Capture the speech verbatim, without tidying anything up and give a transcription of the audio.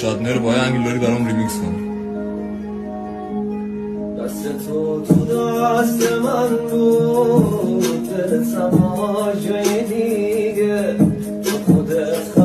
شادنر با انگلوری برام ریمیکس کن. دست تو تو دست من بود، دل سما جای دیگه تو خودت